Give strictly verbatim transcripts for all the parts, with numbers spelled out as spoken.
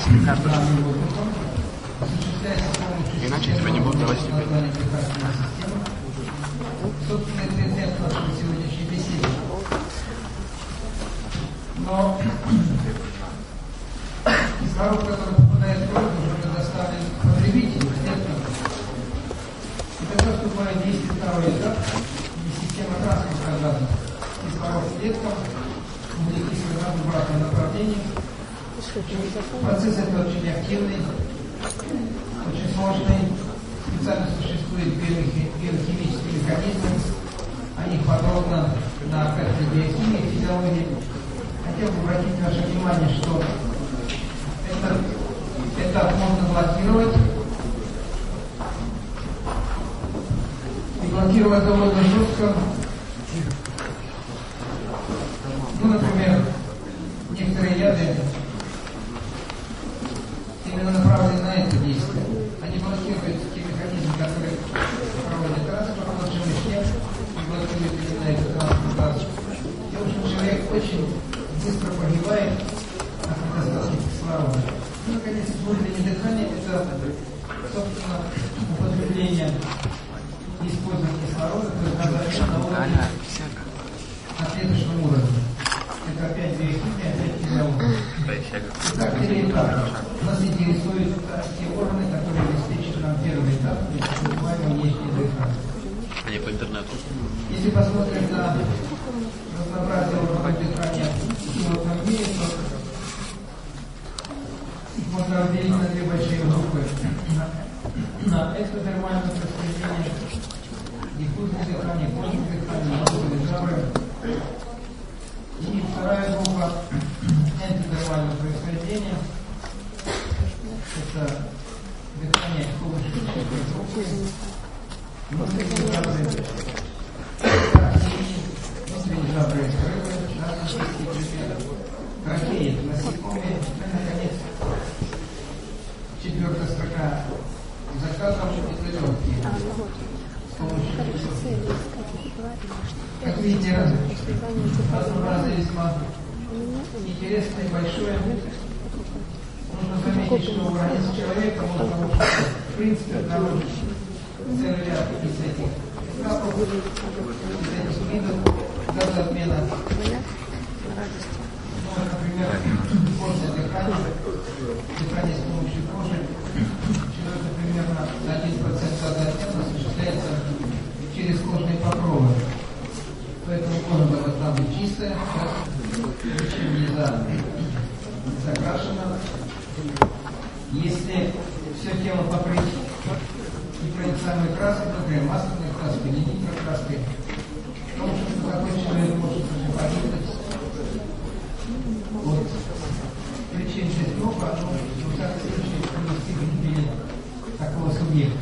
Иначе тебя не будут давать себе. Собственно, предмет нашей сегодняшней беседы. Но кислород, который попадает в кровь, уже предоставлен потребителю, клеткам. И тогда вступает в действие второй этап, система транспорта газа. Кислород клеткам, углекислый газ в обратном направлении. Процесс этот очень активный, очень сложный. Специально существуют биохимические механизмы, о них подробно на кафедре биохимии и физиологии. Хотел бы обратить ваше внимание, что этот этап можно блокировать. И блокировать довольно жестко. Ну, например, некоторые яды именно направлены на это действие. Они блокируют те механизмы, которые проводят транспорт, вот железняк, и блокируют именно этот транспорт. И, в общем, человек очень быстро погибает от недостатка кислорода. И, наконец, внутреннее дыхание – это, собственно, употребление и использование кислорода, то есть газообмен на уровне, на клеточном уровне. Это опять биохимия, опять физиология. Итак, три этапа. Нас интересуют те органы, которые обеспечат нам первый этап, то есть называемое внешнее дыхание. Они по интернету. Если посмотрим на разнообразие органов дыхания в животном мире, то их можно разделить на две большие группы. На экзотермальное происхождение, диффузное дыхание, кожное дыхание, носовые жабры. И вторая группа энтодермального происхождения. Это дыхание с помощью группы. Внутренние жабры. Внутренние жабры рыбы, различные предметы. Трахеи, насекомые. И, наконец, четвертая строка. Заказом это легкие. С помощью. Как видите, разнообразие весьма интересное, большое. Нужно заметить, что у организма человека можно, в принципе, обнаружить целый ряд из этих этапов, из этих видов газообмена. Ну, например, кожное дыхание, дыхание с помощью кожи. Человека примерно один процент газообмена осуществляется через кожные покровы. Поэтому кожа должна быть чистая, ничем не закрашена. Если все тело покрыть непроницаемой краской, например, масляной краской или нитрокраской, то, в общем-то, такой человек может погибнуть. Вот. Причин здесь много, но в всяком случае привести к гибели такого субъекта.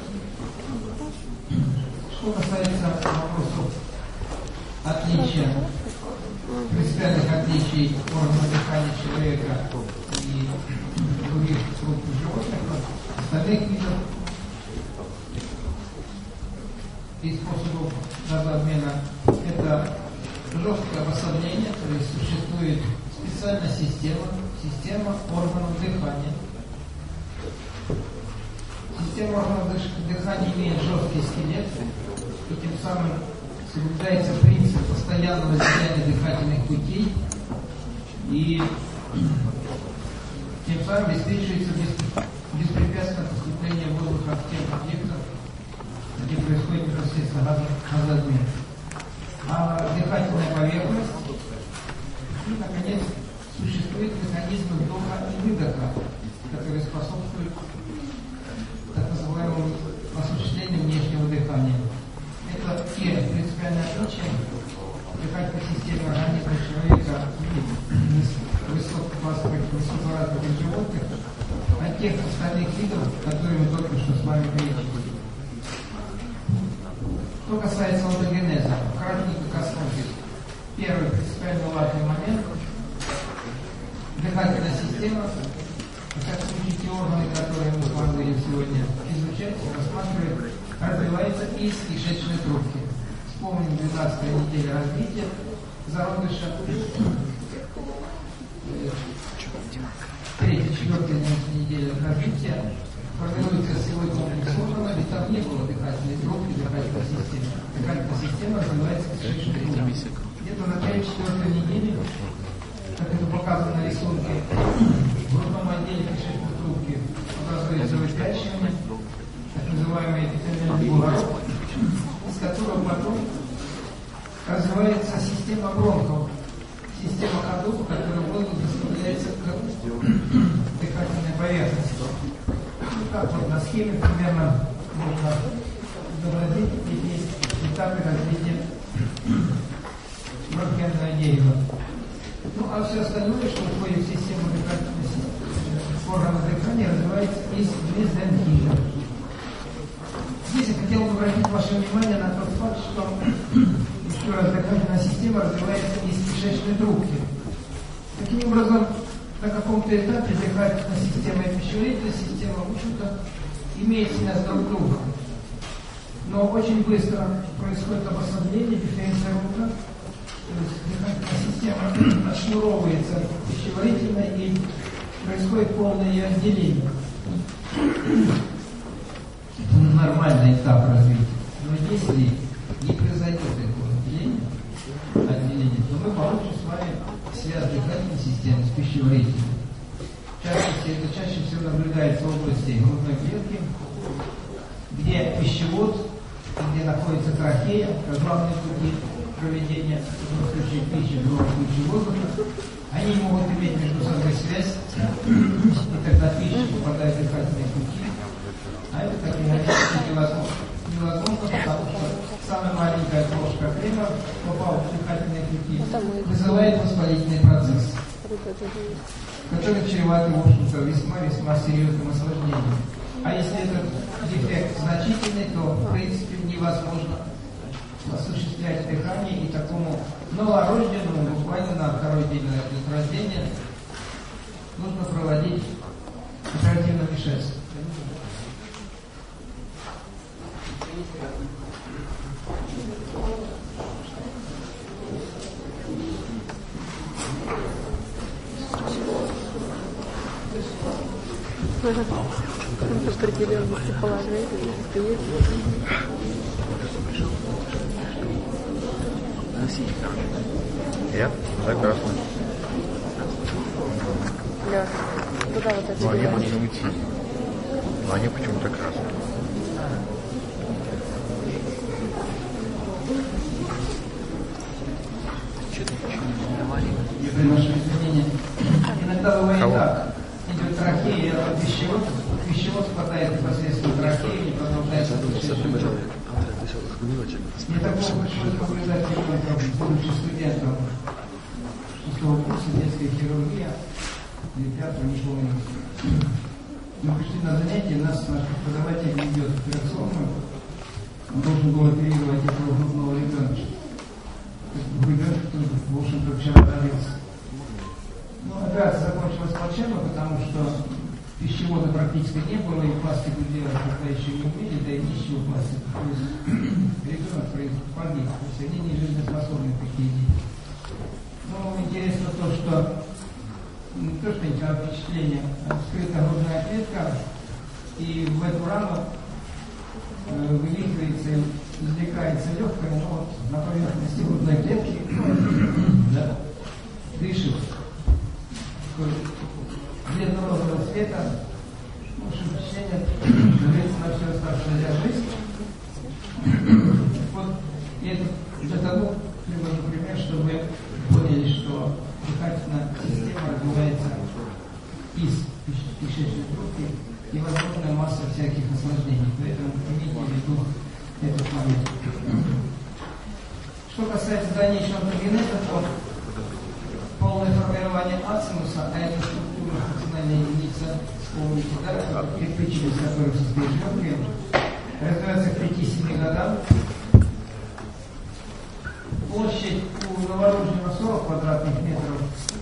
Что касается вопросов отличия, принципиальных отличий органов дыхания человека и других крупных животных, остальных видов и способов газообмена, это жесткое обособление, то есть существует специальная система, система органов дыхания. Система органов дыхания имеет жесткий скелет, и тем самым соблюдается принцип постоянного изменения дыхательных путей, и тем самым обеспечивается беспрепятственное поступление воздуха в тех объектах, где происходит непосредственно газообмен. А дыхательная поверхность и, наконец, существуют механизмы вдоха и выдоха, которые способствуют так называемому осуществлению внешнего дыхания. Это те принципиальные отличия дыхательной системы организма человека высокоразвитых животных от тех остальных видов, которые мы только что с вами перечислили. Что касается онтогенеза, кратенько коснусь. Первый принципиально важный момент. Дыхательная система, как случае те органы, которые мы с вами будем сегодня изучать, рассматривать, развивается из кишечной трубки. Вспомним двенадцатая неделя развития зародыша. Третья четвертая неделя развития формируется осевой комплекс органа, ведь там не было дыхательной трубки, дыхательной системы. Дыхательная система развивается кишечной трубкой. Где-то на третьей-четвертой неделе, как это показано на рисунке, в грудном отделе кишечной трубки образуется выпячивание, так называемый эпителиальный бугорок, из которого потом развивается система бронхов, система ходов, в которой воздух доставляется к дыхательной поверхности. Ну, так вот на схеме примерно можно изобразить эти этапы развития бронхиального дерева. Ну, а все остальное, что входит в систему дыхательной органов дыхания, развивается из мезонхиза. Здесь я хотел бы обратить ваше внимание на тот факт, что еще раз дыхательная система развивается из кишечной трубки. Таким образом, на каком-то этапе дыхательная система и пищеварительная система, в общем-то, имеют связь друг с другом. Но очень быстро происходит обособление, дифференцировка. То есть дыхательная система отшнуровывается пищеварительной и происходит полное ее отделение. Это нормальный этап развития. Но если не произойдет такое отделение, отделение, то мы получим с вами связь дыхательной системы с пищеварительной. В частности, это чаще всего наблюдается в области грудной клетки, где пищевод, где находится трахея, как главные пути проведения, в том случае пищи, в другом случае воздуха, они могут иметь между собой связь, и тогда пища попадает в дыхательные пути. А это категорически невозможно. Невозможно, потому что самая маленькая крошка крема, попав в дыхательные пути, вызывает воспалительный процесс, который чреват, в общем-то, весьма-весьма серьезным осложнением. А если этот дефект значительный, то, в принципе, невозможно осуществлять дыхание, и такому новорожденному, буквально на второй день от рождения, нужно проводить оперативное вмешательство. Определенности положения. Я? Так, красный. Лёш, туда вот это. Но они могут не уйти. Но они почему-то красные. Приношу извинения. Иногда бывает Кого? Так. Идет трахея, пищевод, пищевод спадает непосредственно в трахею, не продолжается дышать. Мне такого пришлось наблюдать ребенком, будучи студентом шестого курса детской хирургии, или пятого, не помню. Мы пришли на занятие, нас наш преподаватель ведет в операционную, он должен был оперировать этого грудного ребенка. Ребенок, который, в общем-то, вчера родился. Ну, операция закончилась плачевно, потому что пищевода практически не было, и пластику делать пока еще не умели, да и ничего пластика. То есть ребенок погиб, то есть они не жизнеспособны такие дети. Но интересно то, что не то, что а впечатление, вскрыта грудная клетка, и в эту рану э, вывихивается, извлекается легкое, но вот на поверхности грудной клетки да, дышит бледно-розового цвета, ну, впечатление, говорится, на всю оставшуюся жизнь. Вот, и это для того, привожу пример, чтобы вы поняли, что дыхательная система развивается из кишечной трубки и возможна масса всяких осложнений. Поэтому имейте в виду этот момент. Что касается дальнейшего прогенеза, то полное формирование ацинуса, а это структура функциональная единица, вспомните, да, кирпичи, из которых состоит легкие, развивается к пяти-семи годам. Площадь у новорожденного сорок квадратных метров,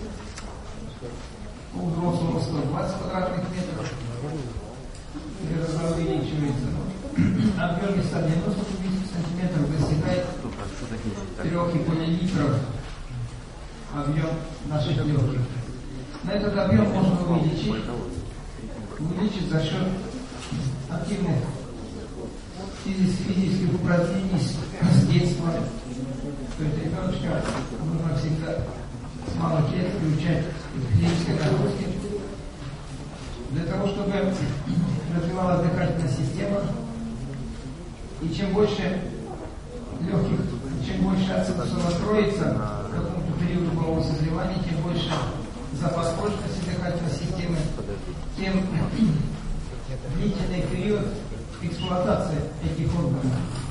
у взрослого сто двадцать квадратных метров, и разговор увеличивается. Объем ста девяноста кубических сантиметров достигает трех и более литров объем наших легких. Но этот объем можно увеличить, увеличить за счет активных физических упражнений с детства. То есть ребеночка нужно всегда с малых лет приучать к физической нагрузке для того, чтобы развивалась дыхательная система. И чем больше легких, чем больше отсутствовала строится к какому-то периоду полового созревания, тем больше запас прочности дыхательной системы, тем длительный период эксплуатации этих органов.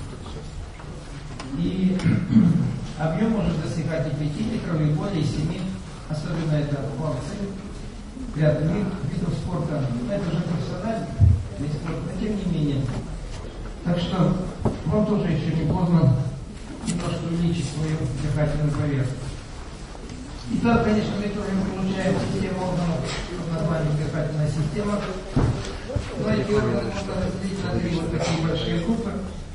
И объем может достигать и пяти литров, и более, и семи. Особенно это пловцы, ряд других видов спорта. Это уже профессиональный вид спорта, но тем не менее. Так что вам тоже еще не поздно немножко увеличить свою дыхательную поверхность. Итак, конечно, мы тоже получаем систему органов под названием дыхательная система. Но эти органы можно разделить на три вот такие большие группы.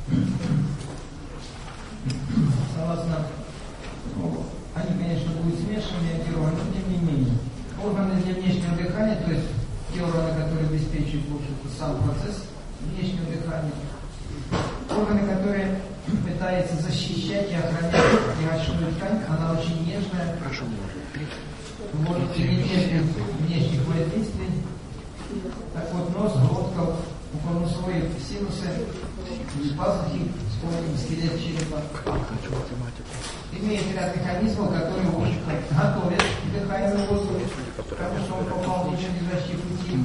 Согласно, ну, они, конечно, будут смешаны, ориентированы, но тем не менее. Органы для внешнего дыхания, то есть те органы, которые обеспечивают, в общем-то, сам процесс внешнего дыхания. Органы, которые пытаются защищать и охранять дыхательную ткань, она очень нежная, может перенести внешних воздействий. Так вот, нос, глотка, околоносовые синусы, пазухи, вспомним скелет черепа. Имеет ряд механизмов, которые, в общем-то, готовят дыхательный воздух, потому что он попал в нижнедышащие пути.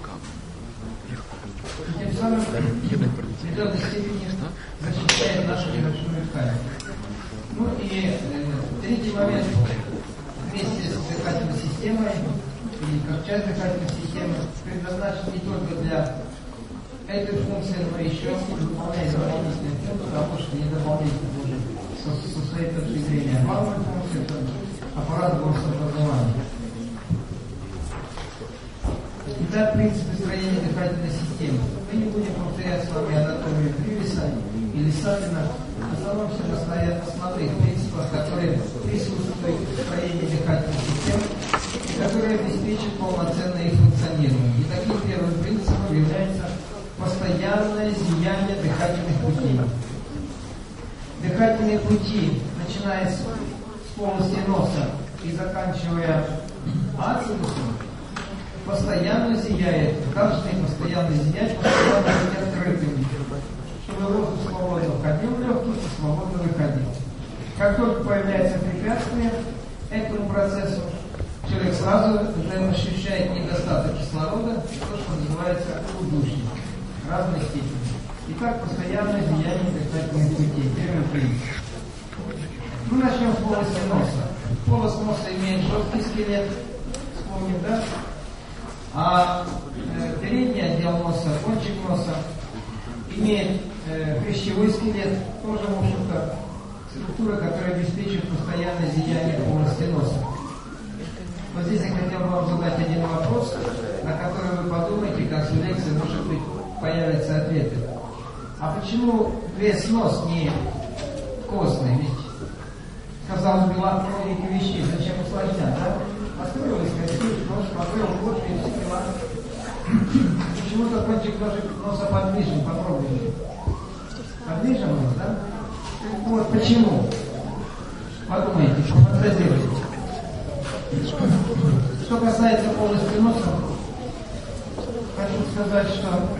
И тем самым в определенной степени защищает нашу дыхательную ткань. Ну и э, третий момент, вместе с дыхательной системой, или как часть дыхательной системы, предназначен не только для этой функции, но еще выполняет дополнительные функции, потому что не дополнительно уже со, со своей точки зрения. Главная функция – это аппарат голосообразования. Итак, принципы строения дыхательной системы. Мы не будем повторять с вами анатомию Привиса или Савина, остановимся на основных принципах, которые присутствуют в строении дыхательной системы и которые обеспечат полноценное их функционирование. И таким первым принципом является постоянное зияние дыхательных путей. Дыхательные пути, начиная с полости носа и заканчивая ацинусом, постоянно зияет, должны постоянно зиять, постоянно быть открытыми, чтобы воздух свободно входил в легкие и свободно выходил. Как только появляется препятствие этому процессу, человек сразу уже ощущает недостаток кислорода, то, что называется удушье, разной степени. Итак, постоянное зияние дыхательных путей. Первый принцип. Мы начнем с полости носа. Полость носа имеет жесткий скелет, вспомним, да? А э, передний отдел носа, кончик носа, имеет э, хрящевой скелет, тоже, в общем-то, структура, которая обеспечивает постоянное зияние полости носа. Вот здесь я хотел бы вам задать один вопрос, на который вы подумаете, к концу лекции, может быть, появятся ответы. А почему весь нос не костный? Ведь, казалось бы, ладно, логика вещей, зачем усложнять, да? Построил из костей, нос, покрыл кожу и все дела. Почему-то кончик носа подвижен, попробуйте. Подвижен нос, да? Вот почему? Подумайте, пофантазируйте. Что касается полости носа, хочу сказать, что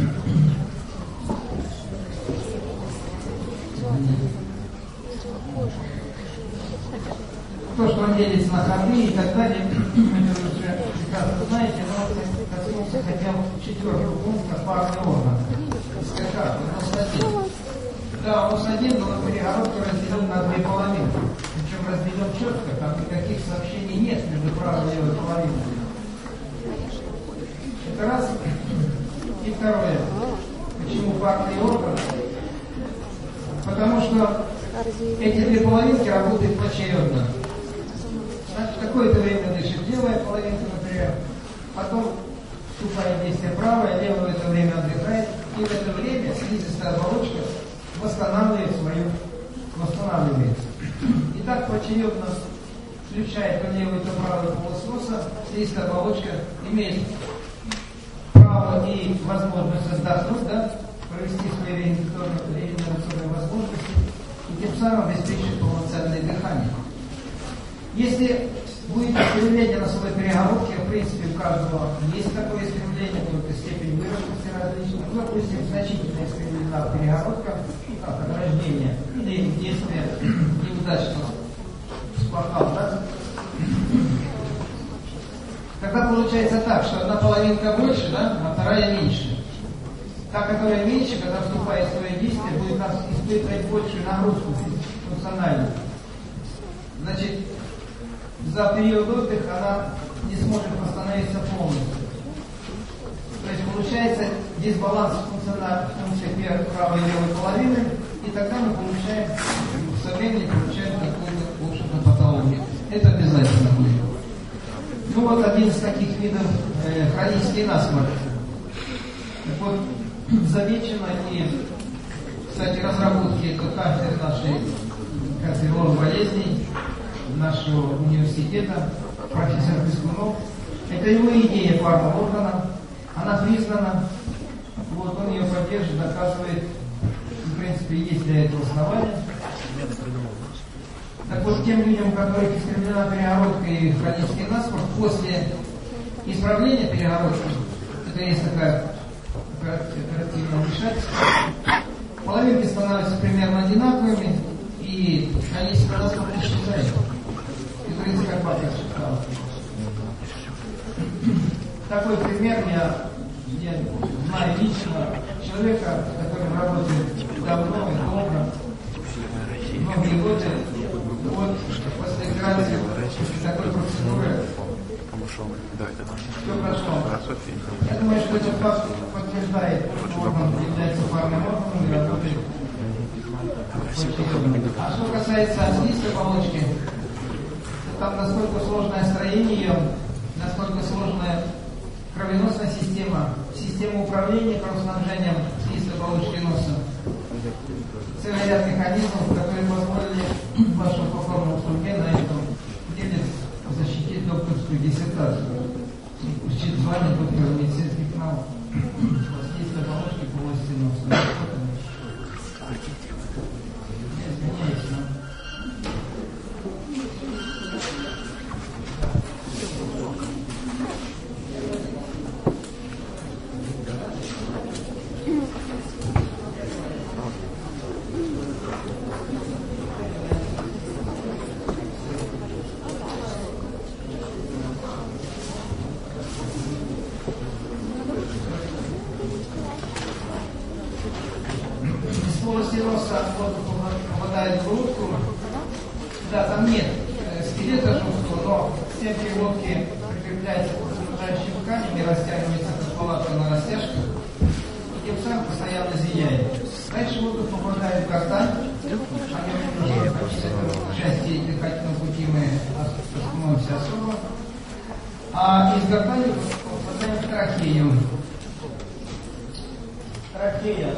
то, что он делится на ходы и так далее, вы уже прекрасно знаете, но коснуться хотел четвертого пункта парный орган. Скажа, нос один. Да, нос один, но на перегородке разделен на две половинки. Причем разделен четко, там никаких сообщений нет между правой и левой половинкой. Это раз. И второе. Почему парный орган? Потому что эти две половинки работают поочередно. Значит, какое-то время дышит левая половинка, например, потом вступает в действие правая, левая в это время отдыхает, и в это время слизистая оболочка восстанавливает свою, восстанавливается. И так поочередно включая то левую, то правую полость носа, слизистая оболочка имеет право и возможность отдохнуть, да, провести свои реанимационные возможности и тем самым обеспечить полноценное дыхание. Если будет искривление носовой перегородки, в принципе, у каждого есть такое искривление, только степень выраженности различна. Ну, допустим, значительно искривлена перегородка, как от рождения, или действие неудачно сплохал, да? Тогда получается так, что одна половинка больше, да, а вторая меньше. Та, которая меньше, когда вступает в свое действие, будет нас испытывать большую нагрузку функциональную. Значит, за период отдыха она не сможет восстановиться полностью. То есть получается дисбаланс функций первой, правой и левой половины, и тогда мы получаем, со временем получаем какую-то, в общем-то, патологию. Это обязательно будет. Ну вот один из таких видов э, хронический насморк. Так вот, замечено и, кстати, разработки кафедры нашей кафедры болезней нашего университета, профессор Пескунов. Это его идея фармаоргана, она признана, вот он ее поддерживает, доказывает, в принципе, есть для этого основания. Так вот, тем людям, у которых искривлена перегородка и хронический насморк, после исправления перегородки, это есть такая оперативное вмешательство, половинки становятся примерно одинаковыми, и хронический насморк исчезает. И, в принципе, как бабка считала. Такой пример я, я знаю лично человека, с которым работает давно и долго, многие годы. Вот после операции, после такой процедуры, все прошло. Я думаю, что этот факт подтверждает, что орган является парным органом и работает. А что касается слизистой оболочки, то там настолько сложное строение ее, настолько сложная кровеносная система, система управления кровоснабжением слизистой оболочки носа. Целый ряд механизмов, которые позволили вашему покорному слуге на этом деле защитить докторскую диссертацию. Учить звание доктора медицинских наук. Слизистой оболочки полости носа. Извиняюсь, но... попадает в глотку, да, там нет э, скелета жесткого, но стенки глотки прикрепляются к окружающим тканям и растягивается как палатка на растяжках, и тем самым постоянно зияет. Дальше воздух попадает в гортань, а части дыхательного пути мы остановимся особо, а из гортани попадаем в трахею. Трахея.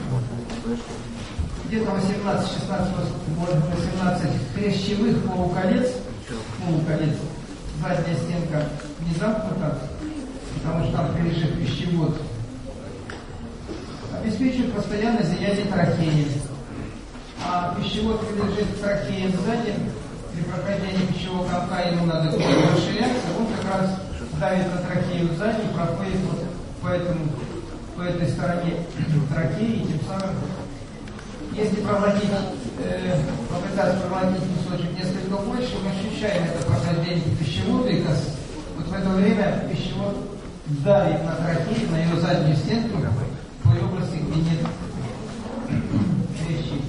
Где-то восемнадцать-шестнадцать восемнадцать хрящевых полуколец, полуколец, задняя стенка не замкнута, потому что там пережив пищевод, обеспечивает постоянное зияние трахеи. А пищевод пережив трахеи сзади, при прохождении пищевого комка ему надо расширяться, он как раз давит на трахею сзади и проходит вот по, этому, по этой стороне трахеи, и тем самым, если проглотить, э, попытаться проглотить кусочек несколько больше, мы ощущаем это прохождение пищевода, и вот в это время пищевод давит на трахею, на ее заднюю стенку, в той области, где нет вещей.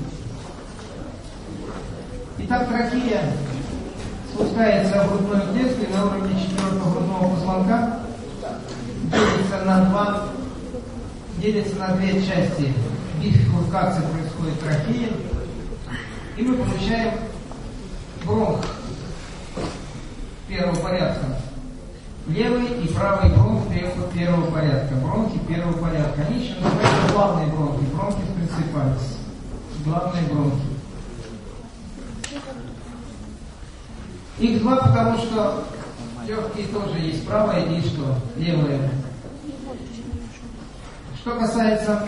Итак, трахея спускается в грудную клетку и на уровне четвертого грудного позвонка делится на два, делится на две части. Бифуркация происходит трахея, и мы получаем бронх первого порядка. Левый и правый бронх первого порядка. Бронхи первого порядка. Они еще называются главные бронхи. Бронхи принципалис. Главные бронхи. Их два, потому что легкие тоже есть правая и что? Левая. Что касается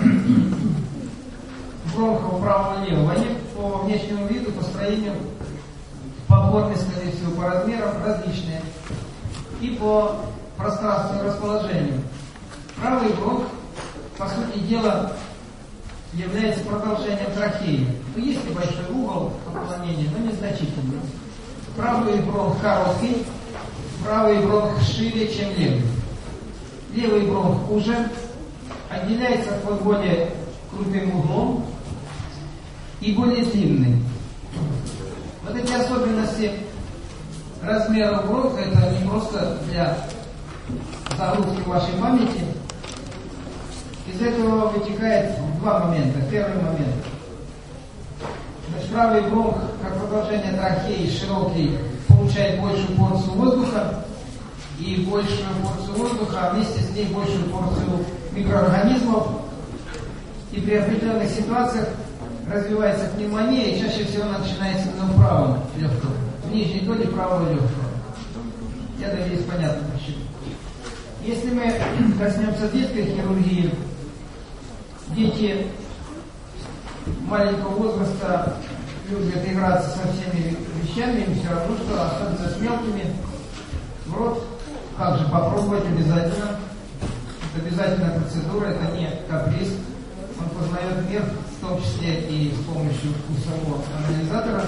бронхов правого и левого, они по внешнему виду, по строению, по форме, скорее всего, по размерам различные. И по пространственному расположению. Правый бронх, по сути дела, является продолжением трахеи. Ну, есть небольшой угол отклонения, но незначительный. Правый бронх короткий, правый бронх шире, чем левый. Левый бронх уже отделяется под более крутым углом и более длинный. Вот эти особенности размера бронха, это не просто для загрузки вашей памяти. Из этого вытекает два момента. Первый момент. Значит, правый бронх, как продолжение трахеи, широкий, получает большую порцию воздуха, и большую порцию воздуха, а вместе с ней большую порцию микроорганизмов. И при определенных ситуациях развивается пневмония, и чаще всего начинается на правом легком, в нижней доли правого легкого. Я надеюсь, понятно почему. Если мы коснемся детской хирургии, дети маленького возраста любят играться со всеми вещами, им все равно, что особенно с мелкими, в рот, как же попробовать обязательно. Это обязательная процедура, это не каприз. Он познает мир, в том числе и с помощью вкусового анализатора.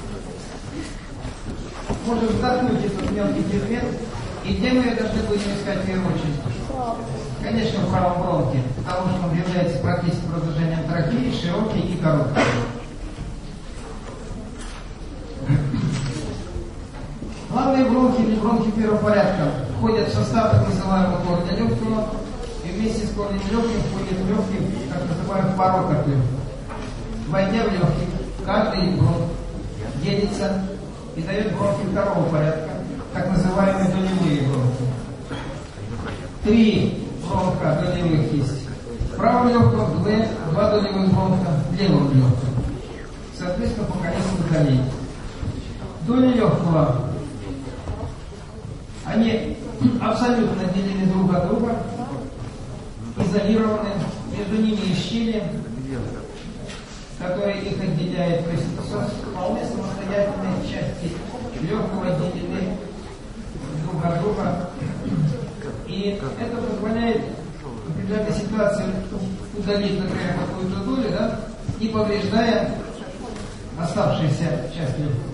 Может вдохнуть этот мелкий предмет. И где мы ее должны будем искать в первую очередь? Конечно, в правом бронхе, потому что он является практически продолжением трахеи, широкий и короткий. Главные бронхи или бронхи первого порядка входят в состав так называемого корня легкого, и вместе с корнем легким входит в легкий, так называемый порог от легких. Войдя в легкий, каждый бронх делится и дает бронхи второго порядка, так называемые долевые бронхи. Три бронха долевых есть. В правом легком две, два долевых бронха в левом легком. Соответственно, по количеству долей. Доли легкого, они абсолютно отделены друг от друга, изолированы, между ними есть щели, которые их отделяют. То есть это вполне самостоятельные части легкого отделены друг от друга. И это позволяет в определенной ситуации удалить, например, какую-то долю, да, не повреждая оставшуюся часть легкого.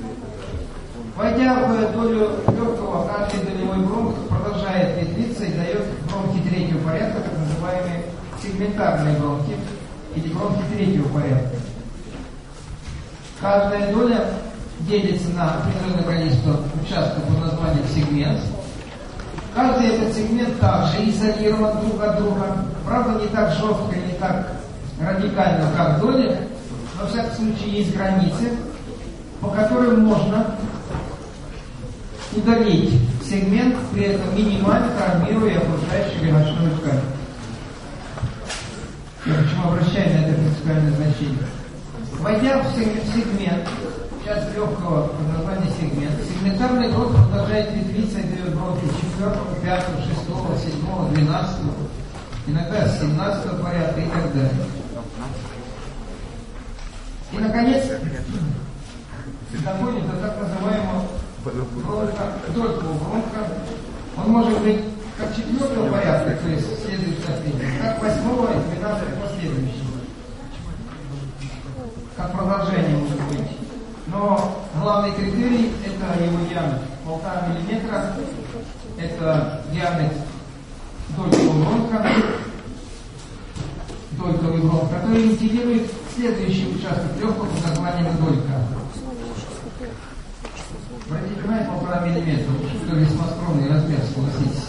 Войдя в долю легкого, каждый долевой бронх продолжает ветвиться и дает бронхи третьего порядка, так называемые сегментарные бронхи, или бронхи третьего порядка. Каждая доля делится на определенное количество участков под названием сегмент. Каждый этот сегмент также изолирован друг от друга. Правда, не так жестко, не так радикально, как доли, но, во всяком случае, есть границы, по которым можно удалить сегмент, при этом минимально травмируя окружающую легочную ткань. Я почему обращаю на это принципиальное значение. Войдя в сегмент, часть легкого под названием сегмент, сегментарный бронх продолжает ветвиться и дает бронхи четвертого, пятого, шестого, седьмого, двенадцатого, иногда семнадцатого порядка и так далее. И, наконец, доходит до так называемого бронха, долького бронха. Он может быть как четвертого порядка, то есть следует последний, как восьмого и двенадцатого последующего. Как продолжение может быть. Но главный критерий – это его диаметр. Полтора миллиметра – это диаметр долькового бронха, дольковый бронх, который вентилирует следующий участок легкого под названием долька. Обратите внимание, полтора миллиметра, что весьма скромный размер, согласитесь.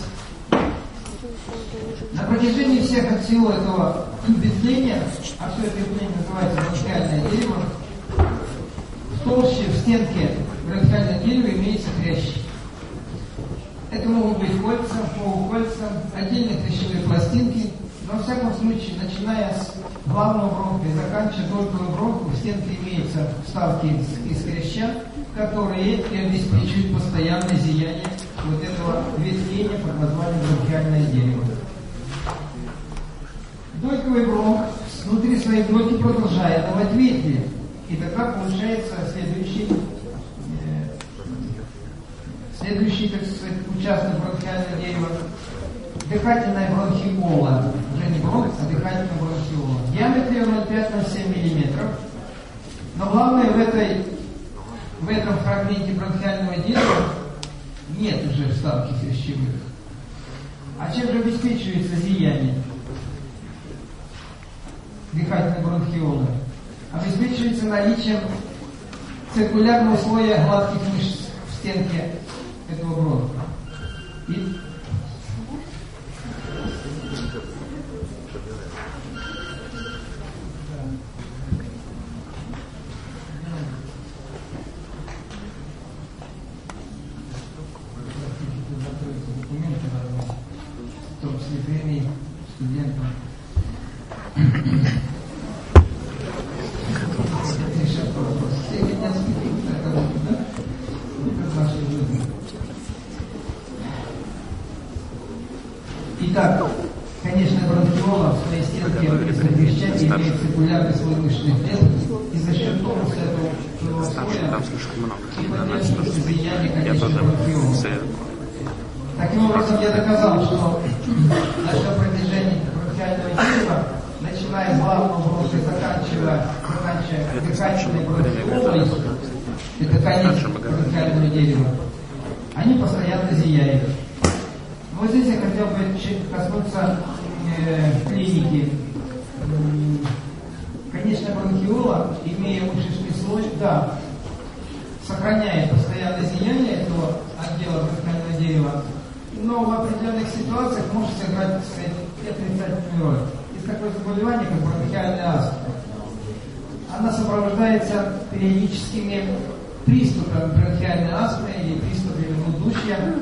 На протяжении всех, всего этого ветвления, а все это ветвление называется бронхиальное дерево, в толще, в стенке бронхиального дерева имеются хрящи. Это могут быть кольца, полукольца, отдельные хрящевые пластинки, но во всяком случае, начиная с главного бронха и заканчивая дольковым бронхом, в стенке имеются вставки из, из хряща, которые и обеспечивают постоянное зияние вот этого ветвления под названием бронхиальное дерево. Дольковый бронх внутри своей дольки продолжает давать ветви, и тогда получается следующий, э, следующий, так сказать, участок бронхиального дерева. Дыхательная бронхиола, уже не бронх, а дыхательная бронхиола. В диаметре ноль целых пять десятых — ноль целых семь миллиметров. Но главное, в, этой, в этом фрагменте бронхиального дерева нет уже вставки хрящевых. А чем же обеспечивается зияние дыхательной бронхиолы? Обеспечивается наличием циркулярного слоя гладких мышц в стенке этого бронха. И студентам. Итак, конечно, бронхиола в своей стенке совмещать имеет циркулярный слой мышечных клеток, и за счет тонуса этого слоя и поддерживается зияние, конечно, бронхиола. Таким образом, я доказал, что на всем протяжении бронхиального дерева, начиная с главного бронха и заканчивая, заканчивая дыхательной бронхиолой, это конец бронхиального дерева, они постоянно зияют. Вот здесь я хотел бы коснуться э, клиники. Конечно, бронхиола, имея мышечный слой, да, сохраняет постоянное зияние этого отдела бронхиального дерева, но в определенных ситуациях может сыграть, так сказать, отрицательную роль. Есть такое заболевание, как бронхиальная астма. Она сопровождается периодическими приступами бронхиальной астмы или приступами удушья.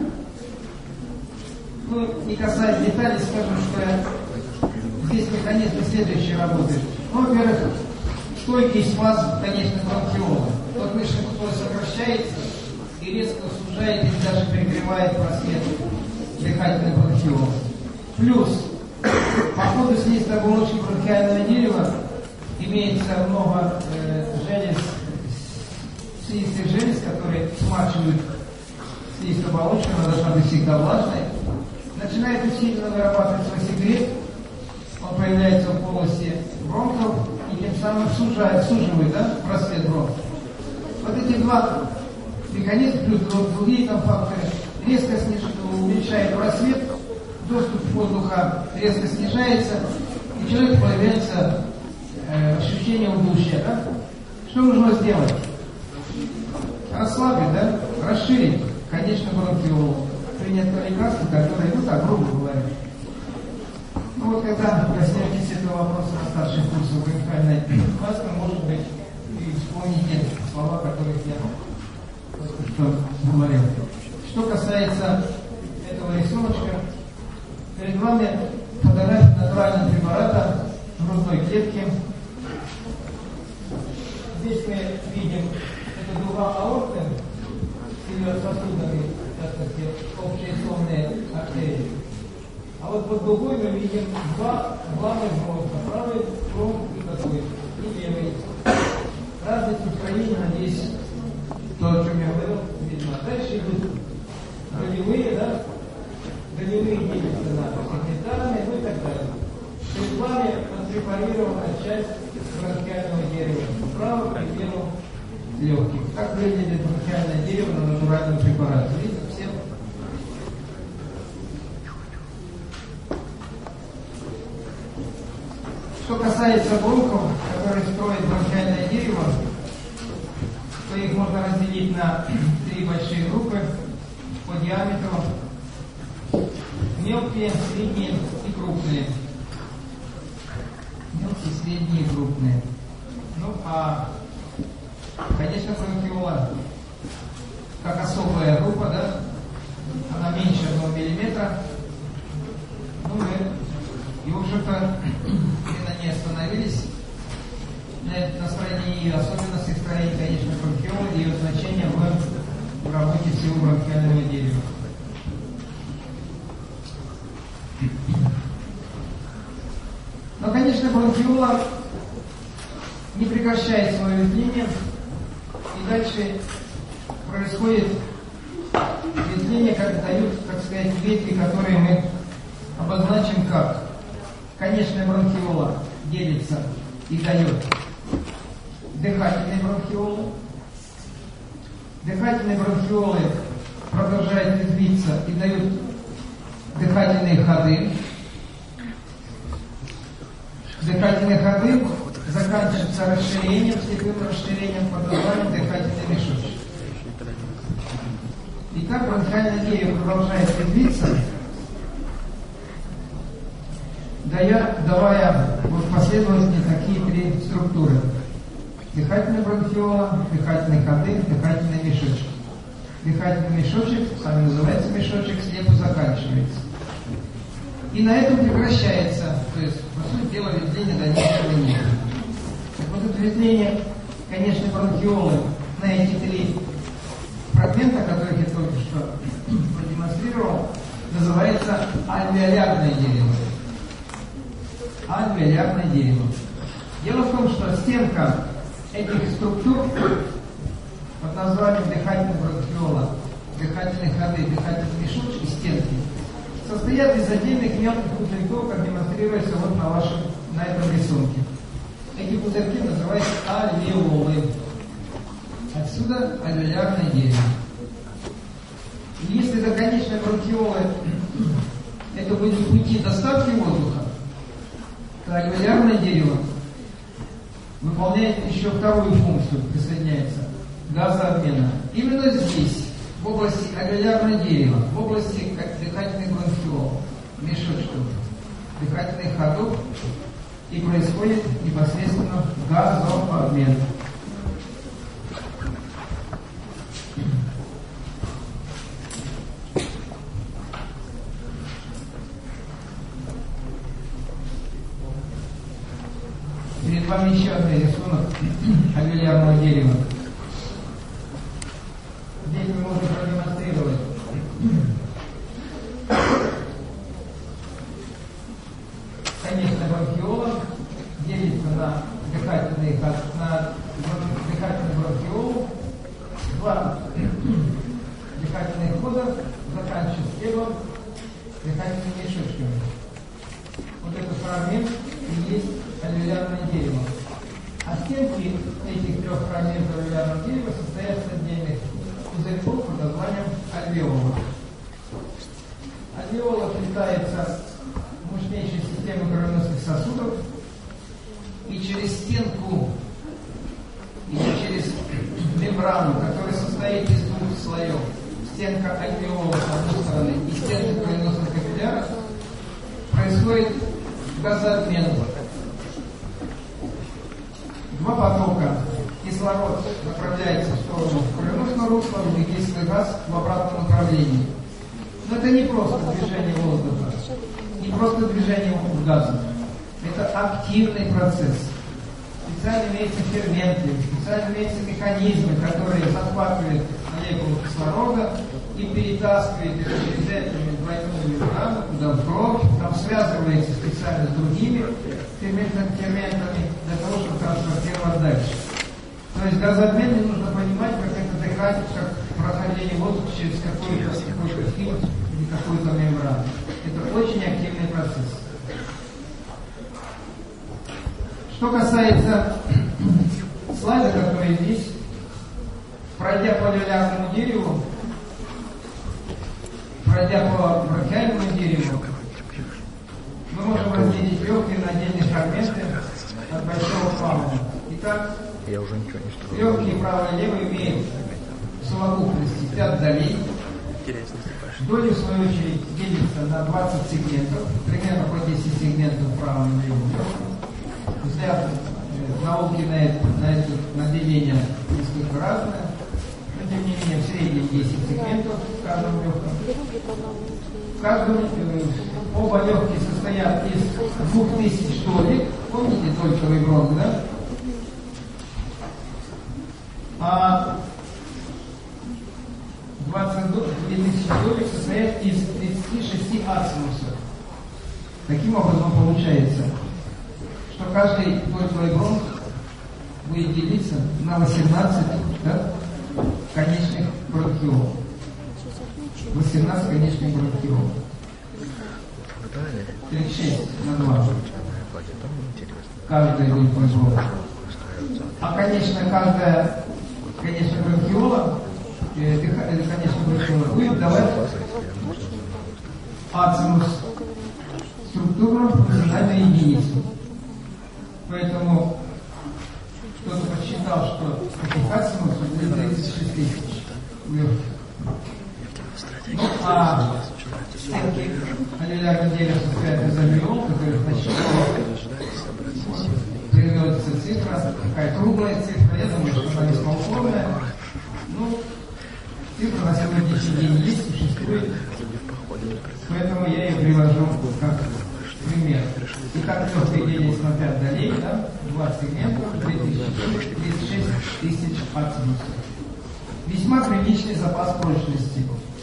Ну, не касаясь деталей, скажу, что здесь механизм следующий работает. Ну, во-первых, стойкий спазм, конечно, бронхиолы. Тот мышечный слой сокращается и резко сужает или даже перегревает просвет дыхательной бронхиолы. Плюс, по ходу слизистой оболочки бронхиального дерева имеется много э, желез, слизистых желез, которые смачивают слизистую оболочку, она должна быть всегда влажной. Начинает усиленно вырабатываться секрет, он появляется в полости бронхов и тем самым сужает, суживает, да, просвет бронхов. Вот эти два механизма, плюс другие там факторы, резко сниж... уменьшает просвет, доступ воздуха резко снижается, и у человека появляется э, ощущение удушья, да? Что нужно сделать? Расслабить, да? Расширить, конечно, бронхиолу. Принять лекарства, которые, ну так, грубо говоря. Ну вот когда коснетесь этого вопроса на старших курсах бронхиальной астмы, может быть, и вспомните слова, которых я что говорил. Что касается этого рисуночка, перед вами фотография натурального препарата грудной клетки. Здесь мы видим это дуга аорты с ее сосудами, общие сонные артерии. А вот под дугой мы видим два главных бронха, правый бронх и такой, и левый. Разность устроения, надеюсь, то, о чем я говорил, видно. Дальше идут долевые, да, долевые делятся на секретарные, ну и так далее. Перед вами отпрепарированная часть бронхиального дерева, справа к пределу легких. Как выглядит бронхиальное дерево на натуральном препарате? Видно всем? Что касается бронхов, которые строят бронхиальное дерево, то их можно разделить на три большие группы по диаметру. Мелкие, средние и крупные. Мелкие, средние и крупные. Ну, а, конечно, бронхиола, как особая группа, да, она меньше одного миллиметра. Ну, мы, и, в общем-то, мы на ней остановились. На, на строении ее особенностей строения, конечно, бронхиолы, ее значение в всего бронхиального дерева. Но, конечно, бронхиола не прекращает свое ветвление, и дальше происходит ветвление, как дают, так сказать, ветви, которые мы обозначим как. Конечная бронхиола делится и дает дыхательные бронхиолы. Дыхательные бронхиолы продолжают ветвиться и дают дыхательные ходы. Дыхательные ходы заканчиваются расширением, слепым расширением под названием дыхательный мешочек. И так бронхиальное дерево продолжает ветвиться, дая, давая вот последовательно такие три структуры. Дыхательная бронхиола, дыхательные ходы, дыхательный мешочек. Дыхательный мешочек, сам называется мешочек, слепо заканчивается. И на этом прекращается, то есть, по сути дела, ветвление дальнейшего нет. Вот это ветвление, конечно, бронхиолы на эти три фрагмента, которых я только что продемонстрировал, называется альвеолярное дерево. Альвеолярное дерево. Дело в том, что стенка этих структур под названием дыхательная бронхиола, дыхательные ходы, дыхательные мешочки, стенки, состоят из отдельных мелких пузырьков, как демонстрируется вот на вашем, на этом рисунке. Эти пузырьки называются альвеолы. Отсюда альвеолярное дерево. И если до конечной бронхиолы это будет пути доставки воздуха, то альвеолярное дерево выполняет еще вторую функцию, присоединяется газообмена. Именно здесь, в области альвеолярного дерева, в области дыхательных бронхиол, мешочков, дыхательных ходов, и происходит непосредственно газообмен. Перед вами еще один рисунок альвеолярного дерева. Здесь мы можем продемонстрировать конечная бронхиола делится на дыхательные, на дыхательную бронхиолу, два дыхательных хода, заканчивается телом дыхательными мешочками. Вот этот фрагмент и есть альвеолярное дерево. А стенки этих трех фрагментов альвеолярного дерева состоят из отдельных пузырьков под названием альвеола. Альвеола вплетается в мощнейшую систему кровеносных сосудов, и через стенку, или через мембрану, которая состоит из двух слоев, стенка альвеола с одной стороны и стенка кровеносных капилляров, происходит газообмен. Два потока. Кислород направляется в сторону кровеносного русла, углекислый газ в обратном направлении. Но это не просто движение воздуха, не просто движение газа. Это активный процесс. Специально имеются ферменты, специально имеются механизмы, которые захватывают молекулу кислорода и перетаскивают ее через эту двойную мембрану куда в кровь, там связывается специально с другими ферментами, ферментами для того, чтобы транспортировать дальше. То есть газообмен не нужно понимать, как это дыхание, как прохождение воздуха через какой-то какой-то фильтр или какую-то мембрану. Это очень активный процесс. Что касается слайда, который здесь, пройдя по альвеолярному дереву, пройдя по бронхиальному дереву, мы можем разделить легкие на отдельные фрагменты от большого плана. Итак, Я уже ничего не строю. легкие правое и левое имеют в совокупности пять долей. Доли, в свою очередь, делятся на двадцать сегментов, примерно по десять сегментов в правом и левом. Взгляд науки на это, на это на деление несколько разное, но тем не менее в среднем десять сегментов в каждом легком. В каждом оба легкие состоят из двух тысяч долек. Помните дольковый бронх, да? А двадцать состоит из тридцати шести ацинусов. Таким образом получается, что каждый твой бронх будет делиться на восемнадцать, да, конечных бронхиол. восемнадцать конечных бронхиол. тридцать шесть на два. Каждый будет твой бронх. А, конечно, каждая конечная бронхиола, э, конечная бронхиола будет давать ацинус, структуру функциональной единицы. Поэтому кто-то подсчитал, что таких ацинусов будет тридцать шесть тысяч легких. Ну, а стенки аллелярной дерева состоят из альвеол, которые подсчитали, приводится цифра, такая круглая цифра, я думаю, что она весьма условная. Ну, цифра на сегодняшний день есть, существует, поэтому я ее привожу как пример. Итак, легкое делится на пять долей, да, два сегмента, тридцать шесть тысяч ацинусов. Весьма приличный запас прочности.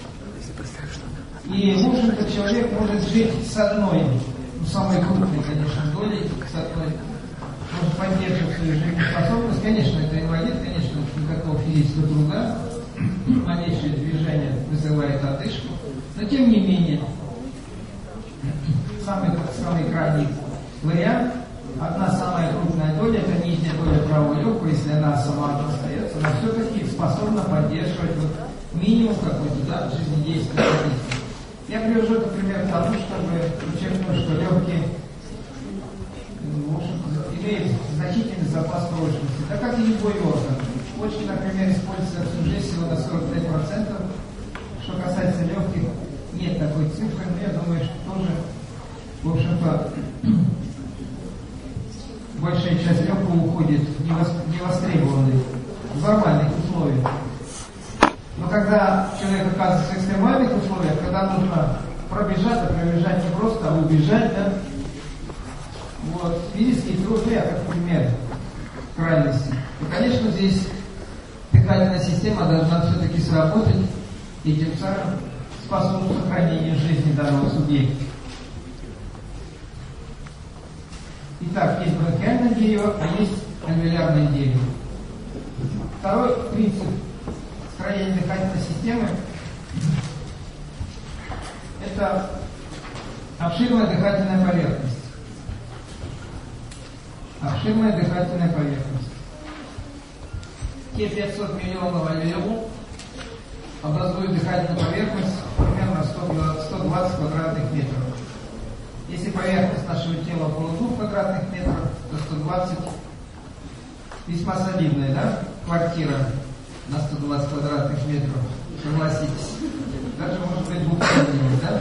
И, в общем-то, человек может жить с одной, ну, самой крупной, конечно, долей, с одной, может поддерживать свою жизнеспособность. Конечно, это инвалид, конечно, никакого физического труда, малейшее движение вызывает одышку, но тем не менее, самый, самый крайний вариант, одна самая крупная доля, это нижняя доля правого легкого, если она сама остается, она все-таки способна поддерживать вот минимум какой-то, да, жизнедейственной позиции. Я привожу это пример к тому, чтобы подчеркнуть, что легкие, в общем, имеют значительный запас прочности, так как и любой орган. Почки, например, используется всю жизнь всего на сорок пять процентов. Что касается легких, нет такой цифры, но я думаю, что тоже, в общем-то, большая часть легкого уходит в невостребованных, в нормальных условиях. Но когда человек оказывается в экстремальных условиях, когда нужно пробежать, а пробежать не просто, а убежать, да, вот, физические труды, как пример крайности, то, конечно, здесь дыхательная система должна все-таки сработать и тем самым способствовать сохранению жизни данного субъекта. Итак, есть бронхиальное дерево, а есть альвеолярное дерево. Второй принцип строения дыхательной системы – это обширная дыхательная поверхность. Обширная дыхательная поверхность. Те пятьсот миллионов альвеол образуют дыхательную поверхность примерно сто двадцать квадратных метров. Если поверхность нашего тела около двух квадратных метров, то сто двадцать весьма солидная, да, квартира на сто двадцать квадратных метров, согласитесь. Даже может быть двухкомнатная, да?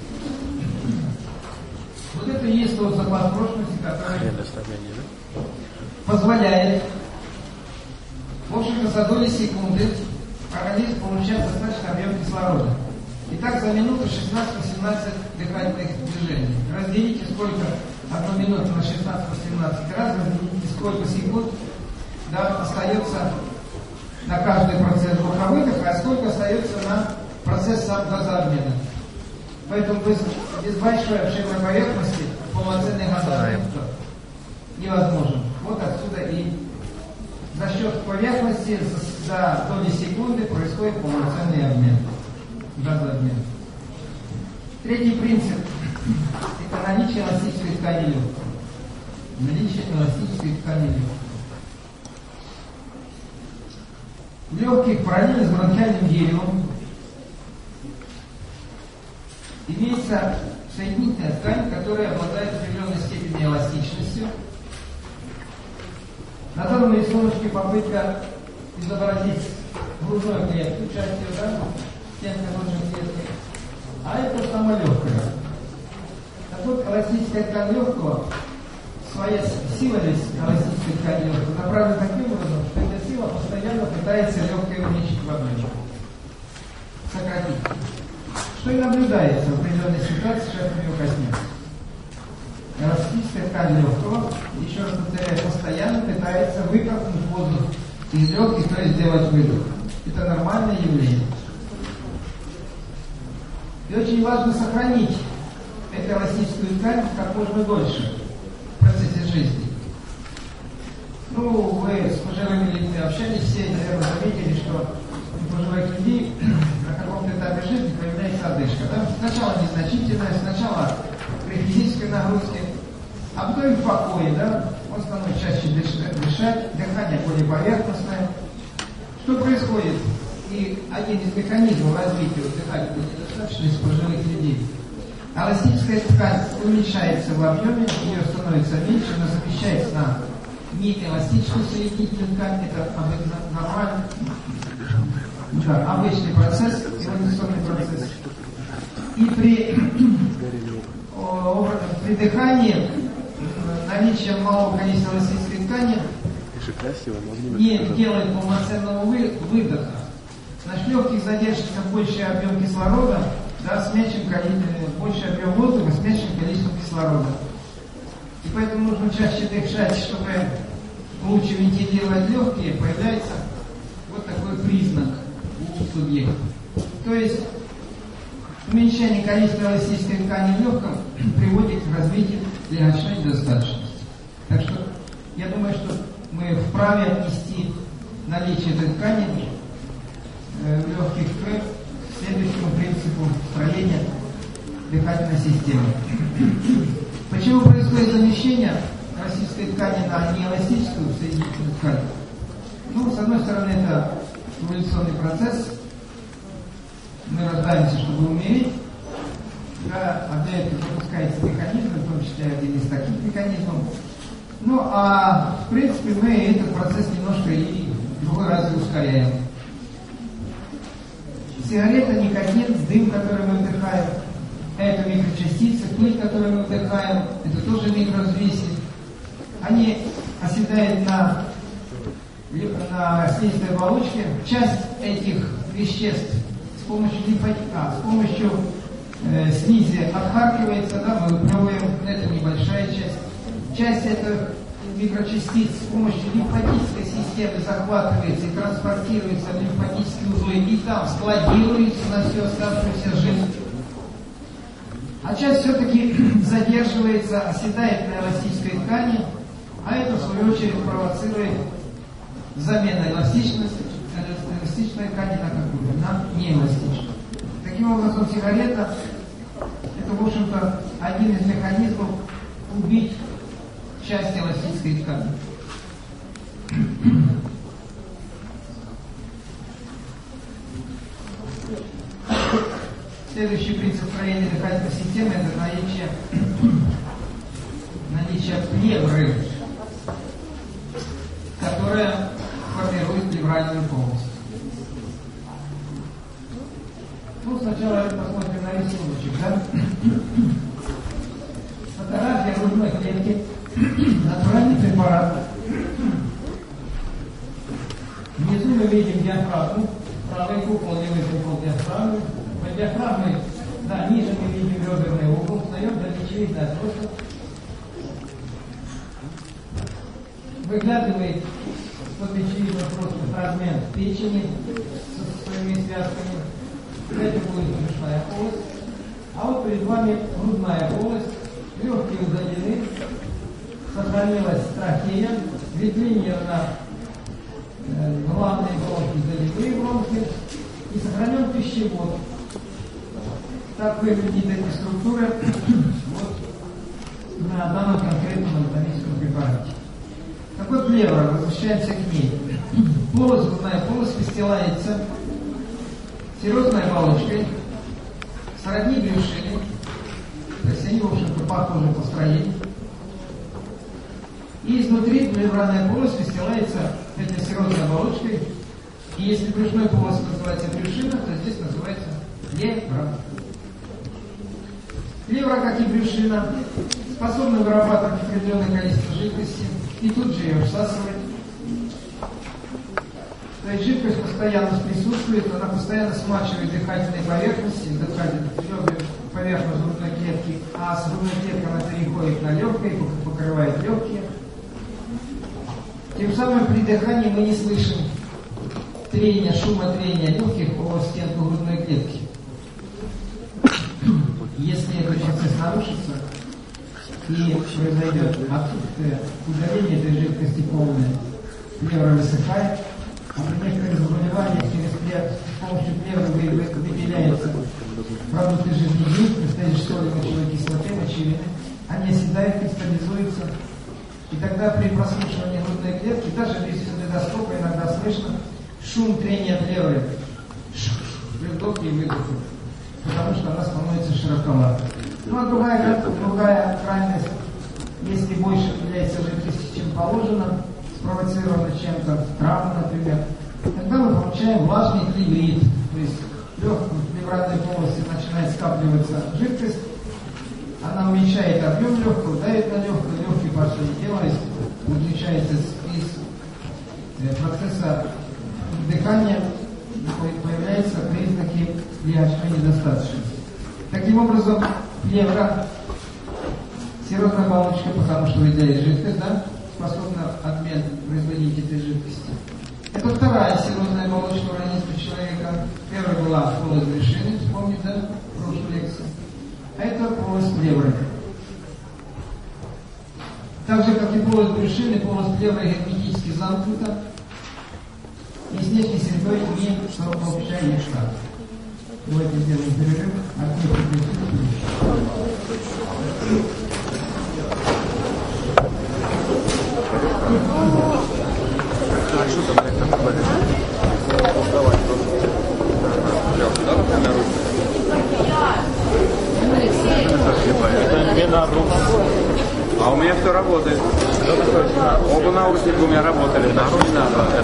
Вот это и есть тот запас прочности, который позволяет, в общем-то, за доли секунды организм получает достаточный объем кислорода. Итак, за минуту шестнадцать-восемнадцать дыхательных движений. Разделите сколько, одну минуту на шестнадцать-восемнадцать раз, разделите сколько секунд, да, остается на каждый процесс глуховыдоха, а сколько остается на процесс сам газообмена. Поэтому без, без большой обширной поверхности полноценный газообмен невозможен. Вот отсюда и за счет поверхности за, за доли секунды происходит полноценный обмен. Газообмен. Третий принцип – это наличие эластической ткани легкого. Наличие эластической ткани легкого. В легких параллельно с бронхиальным деревом имеется соединительная ткань, которая обладает определенной степенью эластичностью. На данном рисунке попытка изобразить грудную клетку, часть ее, да, стенка грудной клетки, а это самое легкое. Так вот, эластическая ткань легкого, своя сила здесь эластической ткани легкого направлена таким образом, что эта сила постоянно пытается легкое уменьшить в объеме, сократить. Что и наблюдается в определенной ситуации, сейчас мы ее коснемся. Эластическая ткань легкого, еще раз повторяю, постоянно пытается выкопнуть воздух из легких, то есть сделать выдох. Это нормальное явление. И очень важно сохранить эту эластическую ткань как можно дольше в процессе жизни. Ну, вы с пожилыми людьми общались все, наверное, заметили, что у пожилых людей на каком-то этапе жизни появляется одышка. Да? Сначала незначительная, сначала при физической нагрузке, а потом и в покое, да? Он становится чаще дышать, дыхание более поверхностное. Что происходит? И один из механизмов развития дыхательной недостаточности пожилых людей. Эластическая ткань уменьшается в объеме, ее становится меньше, она замещается на неэластичную соединительную ткань, это нормальный, да, обычный процесс, эволюционный процесс. И при, о, при дыхании наличие малого количества эластической ткани не делает полноценного вы, выдоха. На легких задержится больший объем кислорода, да, с меньшим количеством, больший объем воздуха с меньшим количеством кислорода. И поэтому нужно чаще дышать, чтобы лучше вентилировать легкие, появляется вот такой признак у субъекта. То есть уменьшение количества эластической ткани в легком приводит к развитию легочной недостаточности. Так что я думаю, что мы вправе отнести наличие этой ткани э, в легких к следующему принципу строения дыхательной системы. Почему происходит замещение эластической ткани на неэластическую соединительную ткань? Ну, с одной стороны, это эволюционный процесс. Мы рождаемся, чтобы умереть. Да, а для этого запускается механизм, в том числе один из таких механизмов. Ну, а в принципе мы этот процесс немножко и в другой раз ускоряем. Сигарета, никотин, дым, который мы вдыхаем, это микрочастицы, пыль, которую мы вдыхаем, это тоже микровзвеси. Они оседают на, на слизистой оболочке. Часть этих веществ с помощью лимфатика, с помощью э, слизи отхаркивается, да, мы выплевываем, это небольшая часть. Часть этих микрочастиц с помощью лимфатической системы захватывается и транспортируется в лимфатические узлы и там складируется на всю оставшуюся жизнь. А часть все-таки задерживается, оседает на эластической ткани, а это в свою очередь провоцирует замену эластичности, эластичной ткани на какую-то, на неэластичную. Таким образом, сигарета это, в общем-то, один из механизмов убить часть эластической ткани. Следующий принцип строения дыхательной системы – это наличие, наличие плевры, которая формирует плевральную полость. Ну, сначала посмотрим на рисуночек, да? Фотография грудной клетки. Натуральный препарат. Внизу мы видим диафрагму, правый купол, левый купол диафрагмы. Под диафрагмой, да, ниже мы видим реберный угол, встает до лечевидной отроста. Выглядывает под лечевидной отростой фрагмент печени со своими связками. Это будет брюшная полость. А вот перед вами грудная полость, легкие удалены. Сохранилась трахея, ветвинирована э, главные бронхи, залевые бронхи и сохранен пищевод. Так выглядит эти структуры вот, на данном конкретном анатомическом препарате. Так вот, плевра, возвращаемся к ней. Полость, грудная полость выстилается серозной оболочкой, сродни брюшине, то есть они, в общем-то, похожи по строению. И изнутри плевральная полость выстилается этой серозной оболочкой. И если брюшной полость называется брюшина, то здесь называется плевра. Плевра, как и брюшина, способна вырабатывать определенное количество жидкости и тут же ее всасывать. То есть жидкость постоянно присутствует, она постоянно смачивает дыхательные поверхности, дыхательные поверхность грудной клетки, а с грудной клеткой она переходит на легкое, покрывает легкие. Тем самым при дыхании мы не слышим трения, шума трения легких о стенку грудной клетки. Если этот процесс нарушится и произойдет отсутствие удаления этой жидкости полное, плевра высыхает, а при некоторых заболеваниях через плевру, с помощью плевры выделяются продукты жизнедеятельности, то есть соли, мочевой кислоты, мочевины, они оседают, кристаллизуются. И тогда при прослушивании грудной клетки, даже без фонендоскопа, иногда слышно шум трения плевры. При вдохе и выдохе. Потому что она становится широковатой. Ну а другая, другая крайность, если больше является жидкости, чем положено, спровоцировано чем-то, травма, например, тогда мы получаем влажный плеврит. То есть в легкой плевральной полости начинает скапливаться жидкость, она уменьшает объем легкого, давит на легкое, легкие пошли делаясь, выключается из процесса дыхания, появляются признаки легочной недостаточности. Таким образом, плевра, серозная оболочка, потому что выделяет жидкость, да, способна обмен производить этой жидкости. Это вторая серозная оболочка в организме человека. Первая была полость брюшины, вспомните, да, в прошлой лекции. А это полость плевры. Так же, как и полость брюшины, полость плевры герметически замкнута. И с внешней средой имеет общий штат. Давайте сделаем перерыв. А что там так такое? Давай, А у меня все работает. Оба наушника у меня работали. Не надо.